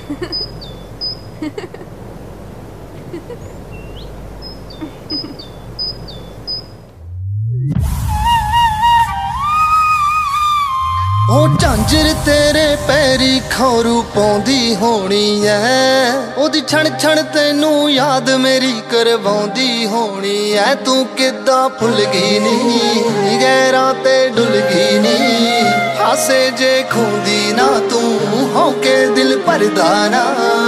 ਉਹ ਝਾਂਜਰ ਤੇਰੇ ਪੈਰੀ ਖੌਰੂ ਪਾਉਂਦੀ ਹੋਣੀ ਐ, ਉਹਦੀ ਛਣ ਛਣ ਤੈਨੂੰ ਯਾਦ ਮੇਰੀ ਕਰਵਾਉਂਦੀ ਹੋਣੀ ਐ। ਤੂੰ ਕਿੱਦਾਂ ਭੁੱਲ ਗਈ ਨੀ, ਗਹਿਰਾਂ ਤੇ ਡੁੱਲ ਗਈ ਨੀ, ਹਾਸੇ ਜੇ ਖੂੰਦੀ ਨਾ ਤੂੰ ਹੌਕੇ ਦਿਲ ਭਰਦਾ ਨਾ।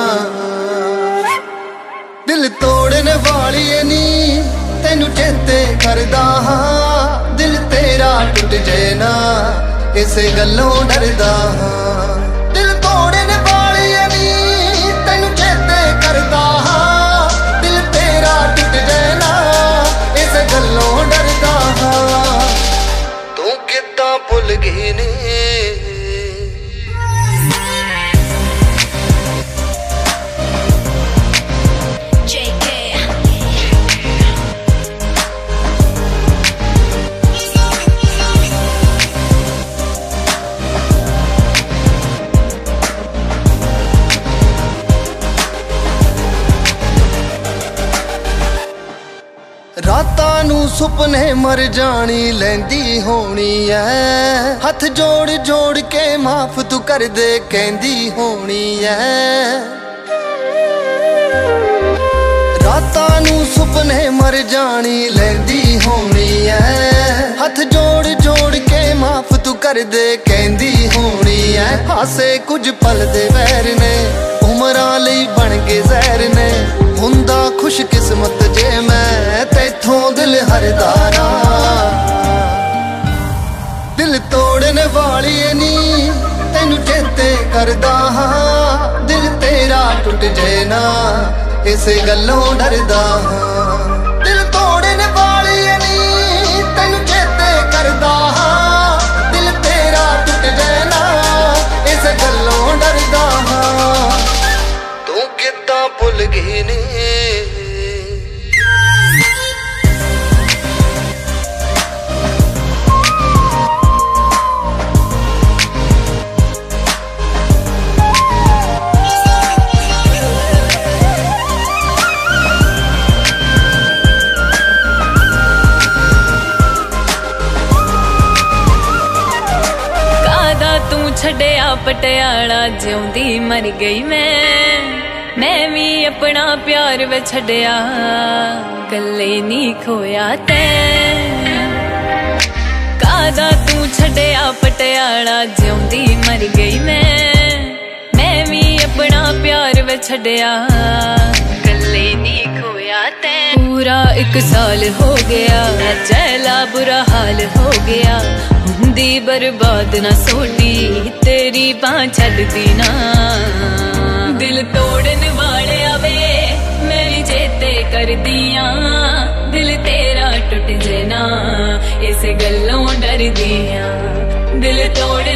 ਦਿਲ ਤੋੜਨ ਵਾਲੀ ਨੀ ਤੈਨੂੰ ਚੇਤੇ ਕਰਦਾ ਹਾਂ, ਦਿਲ ਤੇਰਾ ਟੁੱਟ ਜੇ ਨਾ ਇਸੇ ਗੱਲੋਂ ਡਰਦਾ ਹਾਂ। ਦਿਲ ਤੋੜਨ ਵਾਲੀ ਨੀ ਤੈਨੂੰ ਚੇਤੇ ਕਰਦਾ ਹਾਂ, ਦਿਲ ਤੇਰਾ ਟੁੱਟ ਜੇ ਨਾ ਇਸੇ ਗੱਲੋਂ ਡਰਦਾ ਹਾਂ। ਤੂੰ ਕਿੱਦਾਂ ਭੁੱਲ ਗਈ ਨੀ। ਰਾਤਾਂ ਨੂੰ ਸੁਪਨੇ ਮਰ ਜਾਣੀ ਲੈਂਦੀ ਹੋਣੀ ਐ, ਹੱਥ ਜੋੜ ਜੋੜ ਕੇ ਮਾਫ ਤੂੰ ਕਰ ਦੇ ਕਹਿੰਦੀ ਹੋਣੀ ਐ। ਰਾਤਾਂ ਨੂੰ ਸੁਪਨੇ ਮਰ ਜਾਣੀ ਲੈਂਦੀ ਹੋਣੀ ਐ, ਹੱਥ ਜੋੜ ਜੋੜ ਕੇ ਮਾਫ ਤੂੰ ਕਰ ਦੇ ਕਹਿੰਦੀ ਹੋਣੀ ਐ। ਹਾਸੇ ਕੁਝ ਪਲ ਦੇ ਵੈਰ ਨੇ, ਉਮਰਾਂ ਲਈ ਬਣ ਕੇ ਜ਼ਹਿਰ ਨੇ, ਹੁੰਦਾ ਖੁਸ਼ ਕਿਸਮਤ ਜੇ ਮੈਂ ਤੈਥੋਂ ਦਿਲ ਹਰਦਾ ਨਾ। ਦਿਲ ਤੋੜਨ ਵਾਲੀ ਨੀ ਤੈਨੂੰ ਚੇਤੇ ਕਰਦਾ ਹਾਂ, ਦਿਲ ਤੇਰਾ ਟੁੱਟ ਜੇ ਨਾ ਇਸੇ ਗੱਲੋਂ ਡਰਦਾ ਹਾਂ। ਦਿਲ ਤੋੜਨ ਵਾਲੀ ਨੀ ਤੈਨੂੰ ਚੇਤੇ ਕਰਦਾ ਹਾਂ, ਦਿਲ ਤੇਰਾ ਟੁੱਟ ਜੇ ਨਾ ਇਸੇ ਗੱਲੋਂ ਡਰਦਾ ਹਾਂ। ਤੂੰ ਕਿੱਦਾਂ ਭੁੱਲ ਗਈ ਨੀ। ਛੱਡਿਆ ਪਟਿਆਲਾ ਜਿਉਂਦੀ ਮਰ ਗਈ ਮੈਂ ਵੀ ਆਪਣਾ ਪਿਆਰ ਵੇ ਛੱਡਿਆ ਗੱਲੇ ਨੀ ਖੋਇਆ ਤੈਂ। ਕਾਹਦਾ ਤੂੰ ਛੱਡਿਆ ਪਟਿਆਲਾ ਜਿਉਂਦੀ ਮਰ ਗਈ ਮੈਂ ਵੀ ਆਪਣਾ ਪਿਆਰ ਵੇ ਛੱਡਿਆ ਗੱਲੇ ਨੀ ਖੋਇਆ ਤੈਂ। ਪੂਰਾ 1 ਸਾਲ ਹੋ ਗਿਆ ਚੈਲਾ ਬੁਰਾ ਹਾਲ ਹੋ ਗਿਆ, ਹੁੰਦੀ ਬਰਬਾਦ ਨਾ ਸੋਡੀ ਤੇਰੀ ਬਾਂਹ ਛੱਡਦੀ ਨਾ। ਦਿਲ ਤੋੜਨ ਵਾਲਿਆ ਵੇ ਮੈਂ ਵੀ ਚੇਤੇ ਕਰਦੀ ਆਂ, ਦਿਲ ਤੇਰਾ ਟੁੱਟ ਜੇ ਨਾ ਇਸ ਗੱਲੋਂ ਡਰਦੀ ਆਂ। ਦਿਲ ਤੋੜ